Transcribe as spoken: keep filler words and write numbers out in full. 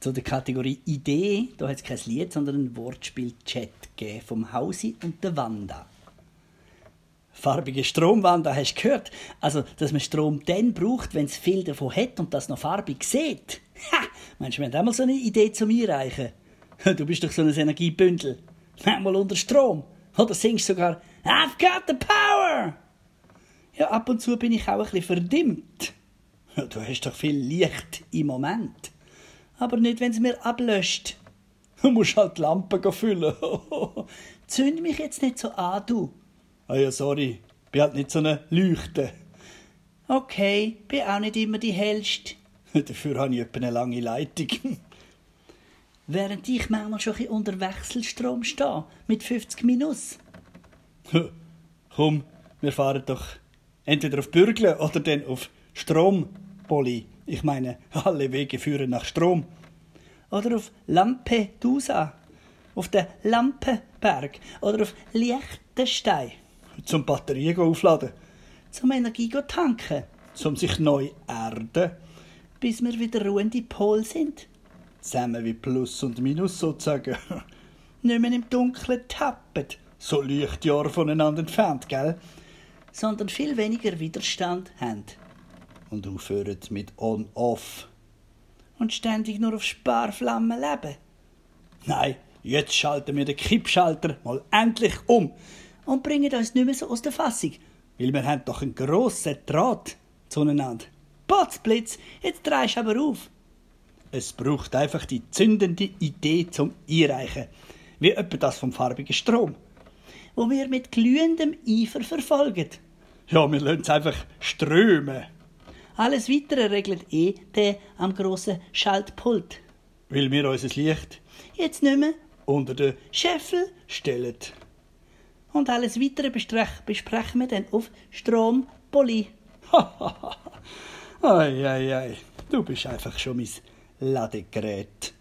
Zu der Kategorie Idee, da hat es kein Lied, sondern ein Wortspiel-Chat gegeben vom Hausi und der Wanda. Farbige Stromwanda, hast du gehört? Also, dass man Strom dann braucht, wenn es viel davon hat und das noch farbig sieht. Ha! Meinst du, wir haben auch mal so eine Idee zum Einreichen? Du bist doch so ein Energiebündel. Manchmal unter Strom. Oder singst sogar «I've got the power!» Ja, ab und zu bin ich auch ein bisschen verdimmt. Du hast doch viel Licht im Moment. Aber nicht, wenn es mir ablöscht. Du musst halt die Lampe füllen. Zünd mich jetzt nicht so an, du. Ah ja, sorry. Bin halt nicht so eine Leuchte. Okay, bin auch nicht immer die hellste. Dafür habe ich etwa eine lange Leitung. Während ich manchmal schon ein bisschen unter Wechselstrom stehe, mit fünfzig Minus. Komm, wir fahren doch entweder auf Bürgle oder dann auf Strompoli. Ich meine, alle Wege führen nach Strom. Oder auf Lampedusa, auf den Lampenberg oder auf Liechtenstein. Zum Batterien aufladen. Zum Energie tanken. Zum sich neu erden. Bis wir wieder ruhende Pol sind. Zusammen wie Plus und Minus sozusagen. Nicht mehr im Dunkeln tappen. So Lichtjahre voneinander entfernt, gell? Sondern viel weniger Widerstand haben. Und aufhören mit On-Off. Und ständig nur auf Sparflammen leben. Nein, jetzt schalten wir den Kippschalter mal endlich um. Und bringen uns nicht mehr so aus der Fassung. Weil wir haben doch einen grossen Draht zueinander. Potzblitz, jetzt drehst du aber auf. Es braucht einfach die zündende Idee zum Einreichen. Wie etwa das vom farbigen Strom. Wo wir mit glühendem Eifer verfolgen. Ja, wir lassen es einfach strömen. Alles Weitere regelt eh der am grossen Schaltpult. Weil wir unser Licht jetzt nicht mehr unter den Scheffel stellen. Und alles Weitere besprechen wir dann auf Strompoli. Ei, ei, ei. Du bist einfach schon mein Ladegerät.